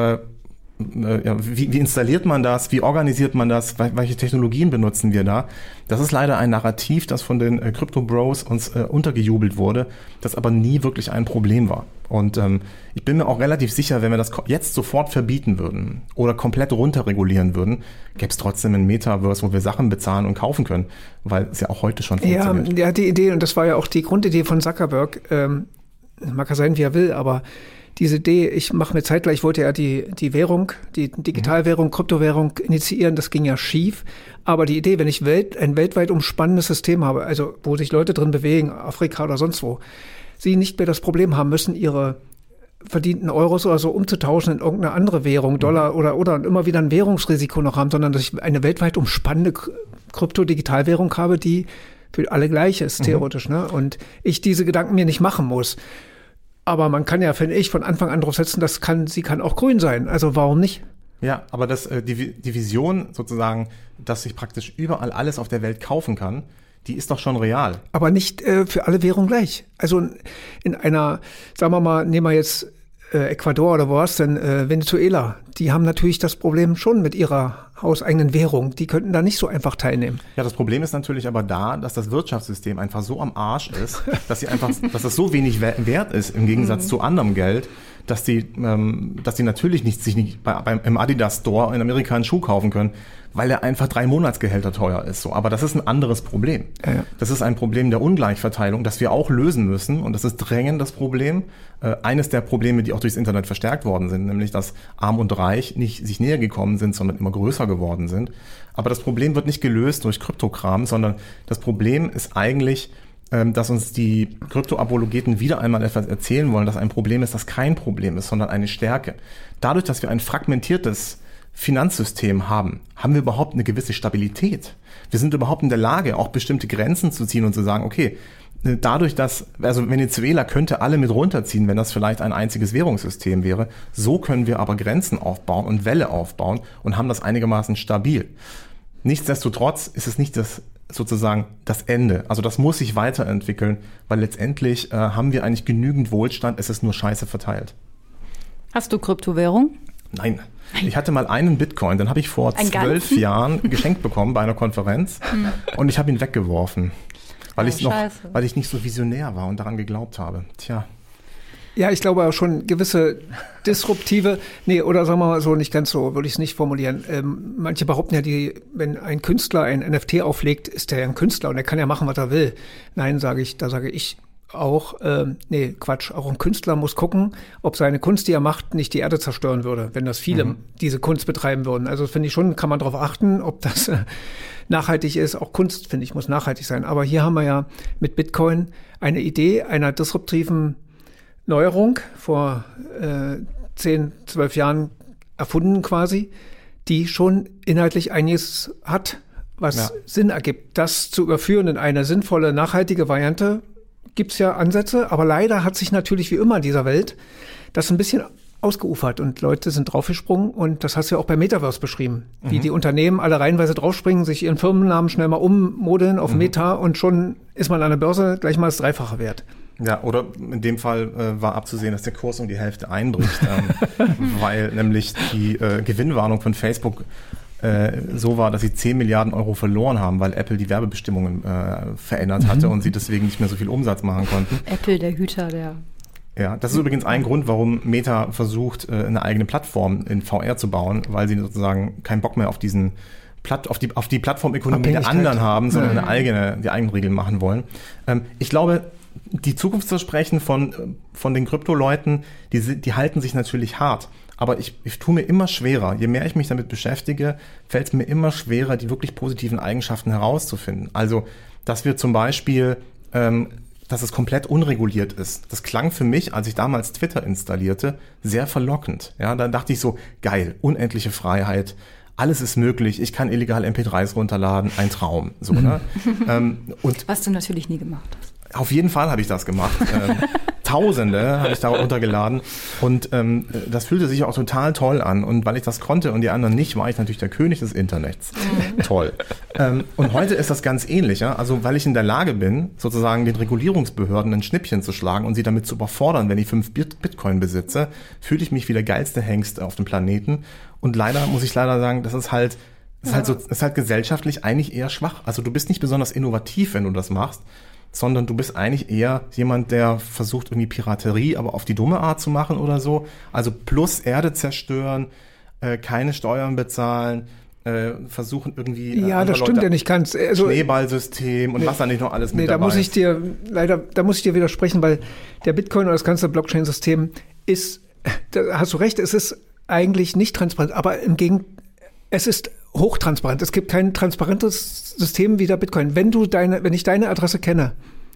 installiert man das, wie organisiert man das, welche Technologien benutzen wir da. Das ist leider ein Narrativ, das von den Crypto-Bros uns untergejubelt wurde, das aber nie wirklich ein Problem war. Und ich bin mir auch relativ sicher, wenn wir das jetzt sofort verbieten würden oder komplett runterregulieren würden, gäbe es trotzdem ein Metaverse, wo wir Sachen bezahlen und kaufen können, weil es ja auch heute schon funktioniert. Ja, die Idee, und das war ja auch die Grundidee von Zuckerberg, mag er sein, wie er will, aber diese Idee, ich wollte ja die Währung, die Digitalwährung, Kryptowährung initiieren, das ging ja schief. Aber die Idee, wenn ich ein weltweit umspannendes System habe, also wo sich Leute drin bewegen, Afrika oder sonst wo, sie nicht mehr das Problem haben müssen, ihre verdienten Euros oder so umzutauschen in irgendeine andere Währung, Dollar oder immer wieder ein Währungsrisiko noch haben, sondern dass ich eine weltweit umspannende Krypto-Digitalwährung habe, die für alle gleich ist, theoretisch, ne? Und ich diese Gedanken mir nicht machen muss. Aber man kann ja, finde ich, von Anfang an drauf setzen, sie kann auch grün sein. Also warum nicht? Ja, aber die Vision sozusagen, dass ich praktisch überall alles auf der Welt kaufen kann, die ist doch schon real. Aber nicht für alle Währungen gleich. Also in einer, sagen wir mal, nehmen wir jetzt Ecuador oder wo war's denn, Venezuela, die haben natürlich das Problem schon mit ihrer hauseigenen Währung. Die könnten da nicht so einfach teilnehmen. Ja, das Problem ist natürlich aber dass das Wirtschaftssystem einfach so am Arsch ist, dass es so wenig wert ist im Gegensatz zu anderem Geld, dass die natürlich sich nicht im Adidas Store in Amerika einen Schuh kaufen können, weil er einfach 3 Monatsgehälter teuer ist. So, aber das ist ein anderes Problem. Ja. Das ist ein Problem der Ungleichverteilung, das wir auch lösen müssen. Und das ist drängend das Problem. Eines der Probleme, die auch durchs Internet verstärkt worden sind, nämlich dass Arm und Reich nicht sich näher gekommen sind, sondern immer größer geworden sind. Aber das Problem wird nicht gelöst durch Kryptokram, sondern das Problem ist eigentlich, dass uns die Krypto-Apologeten wieder einmal etwas erzählen wollen, dass ein Problem ist, das kein Problem ist, sondern eine Stärke. Dadurch, dass wir ein fragmentiertes Finanzsystem haben wir überhaupt eine gewisse Stabilität. Wir sind überhaupt in der Lage, auch bestimmte Grenzen zu ziehen und zu sagen, okay, dadurch, also Venezuela könnte alle mit runterziehen, wenn das vielleicht ein einziges Währungssystem wäre. So können wir aber Grenzen aufbauen und Wälle aufbauen und haben das einigermaßen stabil. Nichtsdestotrotz ist es nicht sozusagen das Ende. Also das muss sich weiterentwickeln, weil letztendlich haben wir eigentlich genügend Wohlstand, es ist nur scheiße verteilt. Hast du Kryptowährung? Nein. Ich hatte mal einen Bitcoin, den habe ich vor 12 Jahren geschenkt bekommen bei einer Konferenz und ich habe ihn weggeworfen, weil ich nicht so visionär war und daran geglaubt habe. Tja. Ja, ich glaube auch schon gewisse disruptive, oder sagen wir mal so, nicht ganz so, würde ich es nicht formulieren. Manche behaupten ja, wenn ein Künstler ein NFT auflegt, ist der ja ein Künstler und er kann ja machen, was er will. Nein, da sage ich auch, Quatsch, auch ein Künstler muss gucken, ob seine Kunst, die er macht, nicht die Erde zerstören würde, wenn das viele diese Kunst betreiben würden. Also finde ich schon, kann man darauf achten, ob das nachhaltig ist. Auch Kunst, finde ich, muss nachhaltig sein. Aber hier haben wir ja mit Bitcoin eine Idee einer disruptiven Neuerung vor 10, 12 Jahren erfunden quasi, die schon inhaltlich einiges hat, was Sinn ergibt. Das zu überführen in eine sinnvolle, nachhaltige Variante, gibt's ja Ansätze, aber leider hat sich natürlich wie immer in dieser Welt das ein bisschen ausgeufert und Leute sind draufgesprungen und das hast du ja auch bei Metaverse beschrieben, wie die Unternehmen alle reihenweise draufspringen, sich ihren Firmennamen schnell mal ummodeln auf Meta und schon ist man an der Börse gleich mal das Dreifache wert. Ja, oder in dem Fall war abzusehen, dass der Kurs um die Hälfte einbricht, weil nämlich die Gewinnwarnung von Facebook so war, dass sie 10 Milliarden Euro verloren haben, weil Apple die Werbebestimmungen verändert hatte und sie deswegen nicht mehr so viel Umsatz machen konnten. Apple, der Hüter der... Ja, das ist übrigens ein Grund, warum Meta versucht, eine eigene Plattform in VR zu bauen, weil sie sozusagen keinen Bock mehr auf die Plattformökonomie der anderen haben, sondern die eigenen Regeln machen wollen. Ich glaube, die Zukunftsversprechen von den Krypto-Leuten, die halten sich natürlich hart. Aber ich tue mir immer schwerer, je mehr ich mich damit beschäftige, fällt es mir immer schwerer, die wirklich positiven Eigenschaften herauszufinden. Also, dass wir zum Beispiel, dass es komplett unreguliert ist. Das klang für mich, als ich damals Twitter installierte, sehr verlockend. Ja, da dachte ich so, geil, unendliche Freiheit, alles ist möglich, ich kann illegal MP3s runterladen, ein Traum. So, ne? Was du natürlich nie gemacht hast. Auf jeden Fall habe ich das gemacht. Tausende habe ich da runtergeladen und das fühlte sich auch total toll an und weil ich das konnte und die anderen nicht, war ich natürlich der König des Internets. Toll. Und heute ist das ganz ähnlich, ja? Also weil ich in der Lage bin, sozusagen den Regulierungsbehörden ein Schnippchen zu schlagen und sie damit zu überfordern, wenn ich 5 Bitcoin besitze, fühle ich mich wie der geilste Hengst auf dem Planeten und muss ich sagen, das ist halt gesellschaftlich eigentlich eher schwach. Also du bist nicht besonders innovativ, wenn du das machst, sondern du bist eigentlich eher jemand, der versucht irgendwie Piraterie, aber auf die dumme Art zu machen oder so. Also plus Erde zerstören, keine Steuern bezahlen, versuchen irgendwie ja, das stimmt ja nicht ganz. Also, Schneeballsystem und was da nicht noch alles mit dabei da muss ich dir widersprechen, weil der Bitcoin oder das ganze Blockchain-System ist, da hast du recht, es ist eigentlich nicht transparent, aber es ist hochtransparent. Es gibt kein transparentes System wie der Bitcoin. Wenn ich deine Adresse kenne,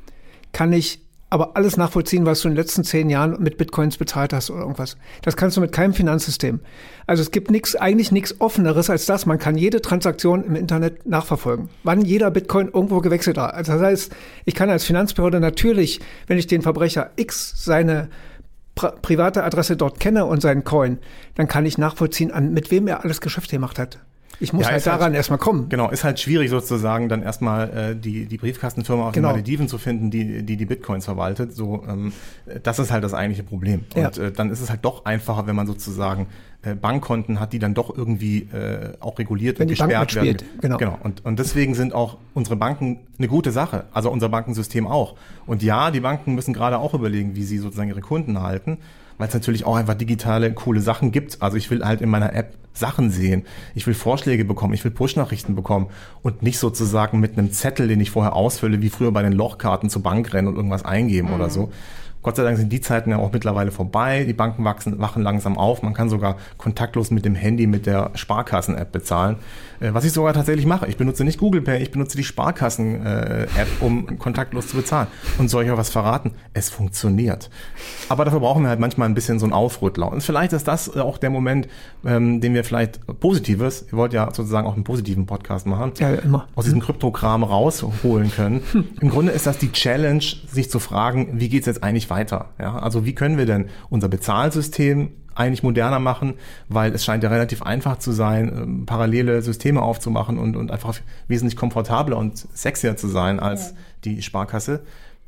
kann ich aber alles nachvollziehen, was du in den letzten 10 Jahren mit Bitcoins bezahlt hast oder irgendwas. Das kannst du mit keinem Finanzsystem. Also es gibt eigentlich nichts Offeneres als das. Man kann jede Transaktion im Internet nachverfolgen, wann jeder Bitcoin irgendwo gewechselt hat. Also das heißt, ich kann als Finanzbehörde natürlich, wenn ich den Verbrecher X seine private Adresse dort kenne und seinen Coin, dann kann ich nachvollziehen, mit wem er alles Geschäfte gemacht hat. Ich muss daran erstmal kommen. Genau, ist halt schwierig sozusagen dann erstmal die Briefkastenfirma auf den Malediven zu finden, die Bitcoins verwaltet. So, das ist halt das eigentliche Problem. Und dann ist es halt doch einfacher, wenn man sozusagen Bankkonten hat, die dann doch irgendwie auch reguliert und gesperrt werden. Genau. Und deswegen sind auch unsere Banken eine gute Sache. Also unser Bankensystem auch. Und ja, die Banken müssen gerade auch überlegen, wie sie sozusagen ihre Kunden halten, weil es natürlich auch einfach digitale, coole Sachen gibt. Also ich will halt in meiner App Sachen sehen. Ich will Vorschläge bekommen. Ich will Push-Nachrichten bekommen und nicht sozusagen mit einem Zettel, den ich vorher ausfülle, wie früher bei den Lochkarten zur Bank rennen und irgendwas eingeben oder so. Gott sei Dank sind die Zeiten ja auch mittlerweile vorbei. Die Banken wachen langsam auf. Man kann sogar kontaktlos mit dem Handy mit der Sparkassen-App bezahlen. Was ich sogar tatsächlich mache. Ich benutze nicht Google Pay, ich benutze die Sparkassen-App, um kontaktlos zu bezahlen. Und soll ich euch was verraten? Es funktioniert. Aber dafür brauchen wir halt manchmal ein bisschen so einen Aufrüttler. Und vielleicht ist das auch der Moment, den wir vielleicht Positives, ihr wollt ja sozusagen auch einen positiven Podcast machen, aus diesem Kryptokram rausholen können. Im Grunde ist das die Challenge, sich zu fragen, wie geht's jetzt eigentlich weiter? Ja, also wie können wir denn unser Bezahlsystem eigentlich moderner machen, weil es scheint ja relativ einfach zu sein, parallele Systeme aufzumachen und einfach wesentlich komfortabler und sexier zu sein als die Sparkasse.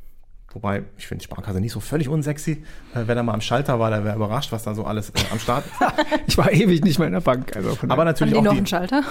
Wobei, ich finde die Sparkasse nicht so völlig unsexy. Wenn er mal am Schalter war, der wäre überrascht, was da so alles am Start ist. Ich war ewig nicht mehr in der Bank. Also aber natürlich haben die auch noch einen Schalter?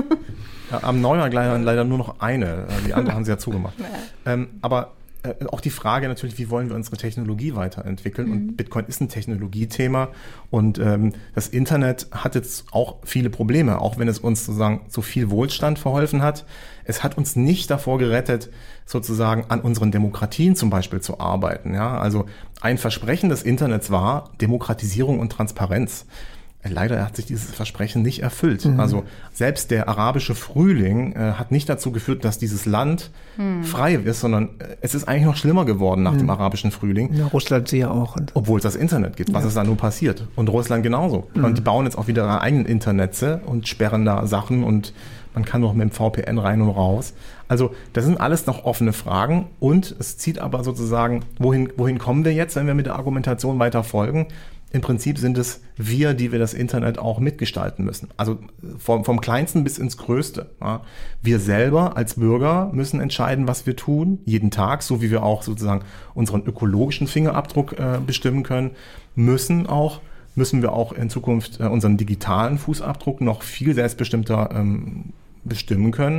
Am Neumarkt leider nur noch eine. Die andere haben sie ja zugemacht. Aber auch die Frage natürlich, wie wollen wir unsere Technologie weiterentwickeln? Und Bitcoin ist ein Technologiethema und das Internet hat jetzt auch viele Probleme, auch wenn es uns sozusagen so viel Wohlstand verholfen hat. Es hat uns nicht davor gerettet, sozusagen an unseren Demokratien zum Beispiel zu arbeiten. Ja? Also ein Versprechen des Internets war Demokratisierung und Transparenz. Leider hat sich dieses Versprechen nicht erfüllt. Also selbst der arabische Frühling hat nicht dazu geführt, dass dieses Land frei ist, sondern es ist eigentlich noch schlimmer geworden nach dem arabischen Frühling. Ja, Russland sie ja auch. Obwohl es das Internet gibt. Was ist da nun passiert? Und Russland genauso. Und die bauen jetzt auch wieder ihre eigenen Internetze und sperren da Sachen und man kann noch mit dem VPN rein und raus. Also das sind alles noch offene Fragen und es zieht aber sozusagen, wohin kommen wir jetzt, wenn wir mit der Argumentation weiter folgen? Im Prinzip sind es wir, die wir das Internet auch mitgestalten müssen. Also vom Kleinsten bis ins Größte. Ja. Wir selber als Bürger müssen entscheiden, was wir tun, jeden Tag, so wie wir auch sozusagen unseren ökologischen Fingerabdruck bestimmen können, müssen wir auch in Zukunft unseren digitalen Fußabdruck noch viel selbstbestimmter bestimmen können.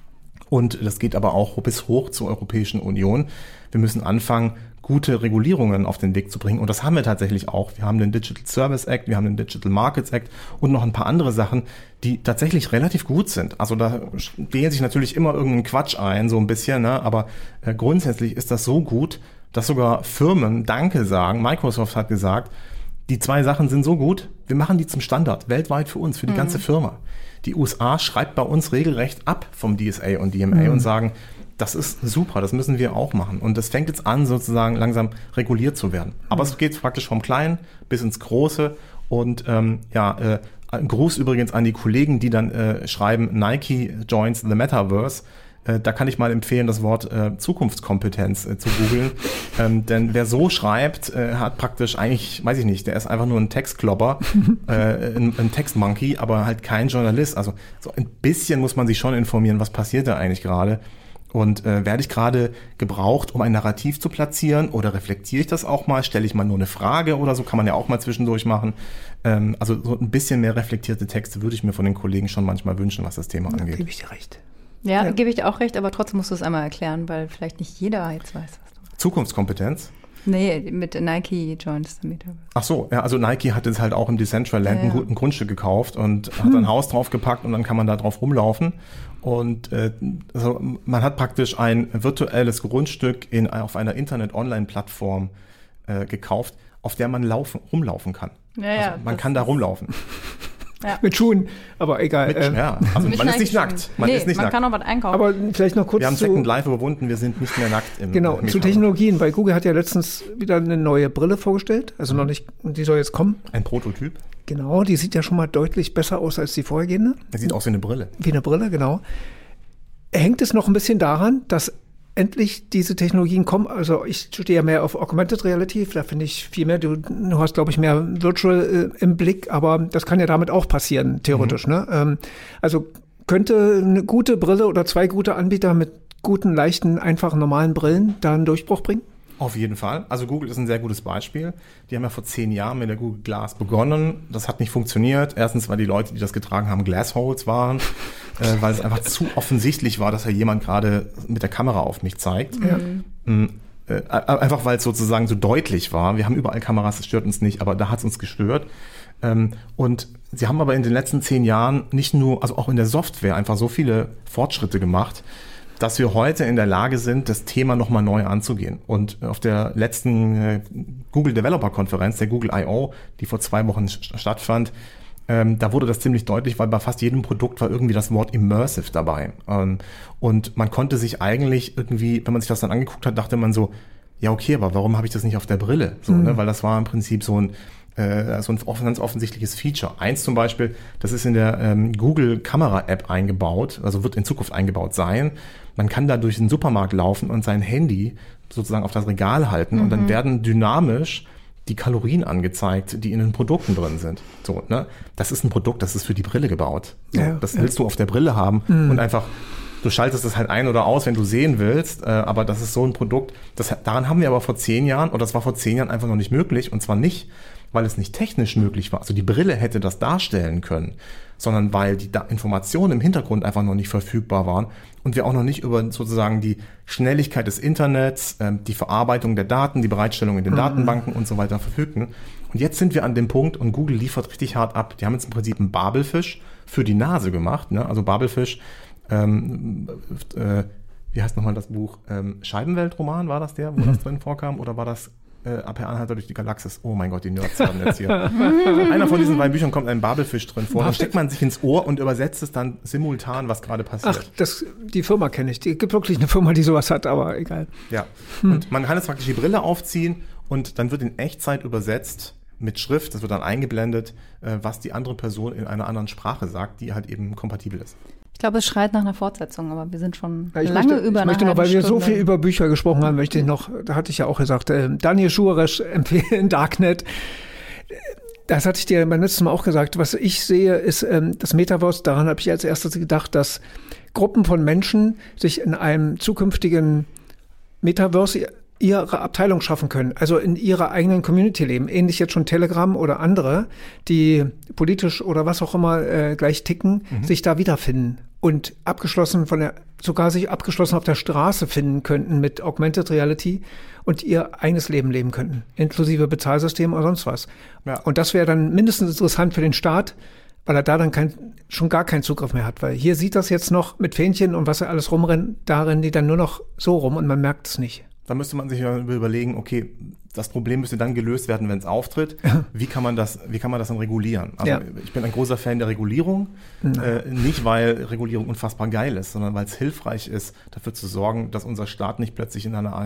Und das geht aber auch bis hoch zur Europäischen Union. Wir müssen anfangen, gute Regulierungen auf den Weg zu bringen. Und das haben wir tatsächlich auch. Wir haben den Digital Service Act, wir haben den Digital Markets Act und noch ein paar andere Sachen, die tatsächlich relativ gut sind. Also da stehen sich natürlich immer irgendein Quatsch ein, so ein bisschen, ne? Aber grundsätzlich ist das so gut, dass sogar Firmen Danke sagen. Microsoft hat gesagt, die 2 Sachen sind so gut, wir machen die zum Standard, weltweit für uns, für die ganze Firma. Die USA schreibt bei uns regelrecht ab vom DSA und DMA und sagen, das ist super, das müssen wir auch machen. Und das fängt jetzt an, sozusagen langsam reguliert zu werden. Aber es geht praktisch vom Kleinen bis ins Große. Und ein Gruß übrigens an die Kollegen, die dann schreiben, Nike joins the Metaverse. Da kann ich mal empfehlen, das Wort Zukunftskompetenz zu googeln. Denn wer so schreibt, hat praktisch eigentlich, weiß ich nicht, der ist einfach nur ein Textklopper, ein Textmonkey, aber halt kein Journalist. Also so ein bisschen muss man sich schon informieren, was passiert da eigentlich gerade. Und werde ich gerade gebraucht, um ein Narrativ zu platzieren, oder reflektiere ich das auch mal? Stelle ich mal nur eine Frage oder so? Kann man ja auch mal zwischendurch machen. Also so ein bisschen mehr reflektierte Texte würde ich mir von den Kollegen schon manchmal wünschen, was das Thema angeht. Da gebe ich dir recht. Ja, gebe ich dir auch recht, aber trotzdem musst du es einmal erklären, weil vielleicht nicht jeder jetzt weiß, was du meinst. Zukunftskompetenz? Nee, mit Nike joins the Metaverse. Ach so, ja, also Nike hat jetzt halt auch im Decentraland ein Grundstück gekauft und hat ein Haus draufgepackt und dann kann man da drauf rumlaufen. Und also man hat praktisch ein virtuelles Grundstück auf einer Internet-Online-Plattform gekauft, auf der man rumlaufen kann. Ja, also man kann da rumlaufen. Ja. Mit Schuhen, aber egal. Also man ist nicht nackt. Man kann auch was einkaufen. Aber vielleicht noch kurz wir haben Second Life überwunden, wir sind nicht mehr nackt. Genau, zu Technologien, weil Google hat ja letztens wieder eine neue Brille vorgestellt, also noch nicht, die soll jetzt kommen. Ein Prototyp. Genau, die sieht ja schon mal deutlich besser aus als die vorhergehende. Das sieht aus wie eine Brille. Wie eine Brille, genau. Hängt es noch ein bisschen daran, dass endlich diese Technologien kommen? Also ich stehe ja mehr auf Augmented Reality, da finde ich viel mehr, du hast, glaube ich, mehr Virtual im Blick, aber das kann ja damit auch passieren, theoretisch. Ne? Also könnte eine gute Brille oder 2 gute Anbieter mit guten, leichten, einfachen, normalen Brillen da einen Durchbruch bringen? Auf jeden Fall. Also Google ist ein sehr gutes Beispiel. Die haben ja vor 10 Jahren mit der Google Glass begonnen. Das hat nicht funktioniert. Erstens, weil die Leute, die das getragen haben, Glassholes waren, weil es einfach zu offensichtlich war, dass ja jemand gerade mit der Kamera auf mich zeigt. Einfach weil es sozusagen so deutlich war. Wir haben überall Kameras, das stört uns nicht, aber da hat es uns gestört. Und sie haben aber in den letzten 10 Jahren nicht nur, also auch in der Software einfach so viele Fortschritte gemacht, dass wir heute in der Lage sind, das Thema nochmal neu anzugehen. Und auf der letzten Google Developer Konferenz, der Google I.O., die vor 2 Wochen stattfand, da wurde das ziemlich deutlich, weil bei fast jedem Produkt war irgendwie das Wort Immersive dabei. Und man konnte sich eigentlich irgendwie, wenn man sich das dann angeguckt hat, dachte man so, ja okay, aber warum habe ich das nicht auf der Brille? So, ne? Weil das war im Prinzip so ein ganz offensichtliches Feature. Eins zum Beispiel, das ist in der Google Kamera-App eingebaut, also wird in Zukunft eingebaut sein. Man kann da durch den Supermarkt laufen und sein Handy sozusagen auf das Regal halten und dann werden dynamisch die Kalorien angezeigt, die in den Produkten drin sind. So, ne? Das ist ein Produkt, das ist für die Brille gebaut. So, das willst du auf der Brille haben und einfach, du schaltest das halt ein oder aus, wenn du sehen willst, aber das ist so ein Produkt, daran haben wir aber vor 10 Jahren, oder das war vor 10 Jahren einfach noch nicht möglich, und zwar nicht, weil es nicht technisch möglich war, also die Brille hätte das darstellen können, sondern weil die Informationen im Hintergrund einfach noch nicht verfügbar waren und wir auch noch nicht über sozusagen die Schnelligkeit des Internets, die Verarbeitung der Daten, die Bereitstellung in den Datenbanken und so weiter verfügten. Und jetzt sind wir an dem Punkt, und Google liefert richtig hart ab. Die haben jetzt im Prinzip einen Babelfisch für die Nase gemacht, ne? Also Babelfisch, wie heißt nochmal das Buch? Scheibenweltroman, war das der, wo das drin vorkam, oder war das Per Anhalter durch die Galaxis? Oh mein Gott, die Nerds haben jetzt hier. Einer von diesen beiden Büchern kommt ein Babelfisch drin vor. Dann steckt man sich ins Ohr und übersetzt es dann simultan, was gerade passiert. Ach, die Firma kenne ich. Es gibt wirklich eine Firma, die sowas hat, aber egal. Ja, und man kann jetzt praktisch die Brille aufziehen und dann wird in Echtzeit übersetzt mit Schrift, das wird dann eingeblendet, was die andere Person in einer anderen Sprache sagt, die halt eben kompatibel ist. Ich glaube, es schreit nach einer Fortsetzung, aber wir sind schon über eine halbe Stunde. Weil wir so viel Stunde über Bücher gesprochen haben, möchte ich noch, da hatte ich ja auch gesagt, Daniel Schuresch empfehlen Darknet. Das hatte ich dir beim letzten Mal auch gesagt. Was ich sehe, ist das Metaverse. Daran habe ich als erstes gedacht, dass Gruppen von Menschen sich in einem zukünftigen Metaverse ihre Abteilung schaffen können, also in ihrer eigenen Community leben. Ähnlich jetzt schon Telegram oder andere, die politisch oder was auch immer gleich ticken, sich da wiederfinden und sogar sich abgeschlossen auf der Straße finden könnten mit Augmented Reality und ihr eigenes Leben leben könnten, inklusive Bezahlsystem oder sonst was. Ja. Und das wäre dann mindestens interessant für den Staat, weil er da dann schon gar keinen Zugriff mehr hat. Weil hier sieht das jetzt noch mit Fähnchen und was er alles rumrennt, da rennen die dann nur noch so rum und man merkt es nicht. Da müsste man sich ja überlegen, okay, das Problem müsste dann gelöst werden, wenn es auftritt. Wie kann man das dann regulieren? Also ich bin ein großer Fan der Regulierung. Nicht, weil Regulierung unfassbar geil ist, sondern weil es hilfreich ist, dafür zu sorgen, dass unser Staat nicht plötzlich in einer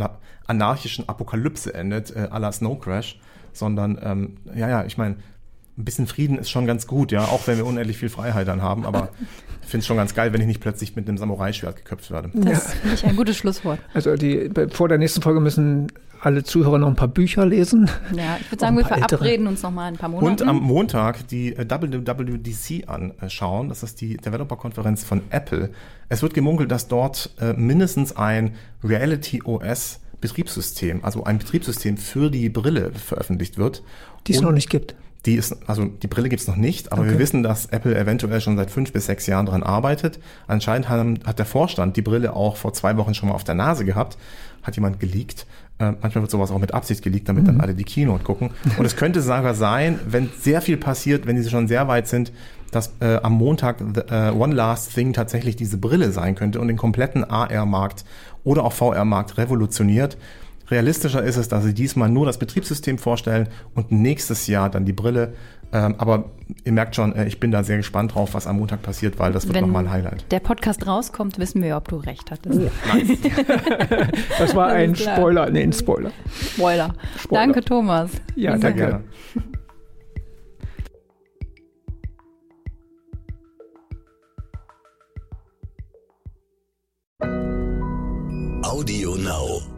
anarchischen Apokalypse endet, à la Snow Crash, sondern, ich meine, ein bisschen Frieden ist schon ganz gut, ja, auch wenn wir unendlich viel Freiheit dann haben, aber ich finde es schon ganz geil, wenn ich nicht plötzlich mit einem Samurai-Schwert geköpft werde. Das finde ich ein gutes Schlusswort. Also vor der nächsten Folge müssen alle Zuhörer noch ein paar Bücher lesen. Ja, ich würde sagen, wir verabreden uns noch mal ein paar Monate. Und am Montag die WWDC anschauen, das ist die Developer-Konferenz von Apple. Es wird gemunkelt, dass dort mindestens ein Reality OS Betriebssystem, also ein Betriebssystem für die Brille veröffentlicht wird. Die es noch nicht gibt. Die Brille gibt es noch nicht, aber wir wissen, dass Apple eventuell schon seit 5 bis 6 Jahren daran arbeitet. Anscheinend hat der Vorstand die Brille auch vor 2 Wochen schon mal auf der Nase gehabt, hat jemand geleakt. Manchmal wird sowas auch mit Absicht geleakt, damit dann alle die Keynote gucken. Und es könnte sogar sein, wenn sehr viel passiert, wenn sie schon sehr weit sind, dass am Montag One Last Thing tatsächlich diese Brille sein könnte und den kompletten AR-Markt oder auch VR-Markt revolutioniert. Realistischer ist es, dass sie diesmal nur das Betriebssystem vorstellen und nächstes Jahr dann die Brille. Aber ihr merkt schon, ich bin da sehr gespannt drauf, was am Montag passiert, weil das wird nochmal ein Highlight. Wenn der Podcast rauskommt, wissen wir, ob du recht hattest. Nice. Das war ein Spoiler. Nee, ein Spoiler. Spoiler. Danke, Thomas. Ja, danke. Audio Now.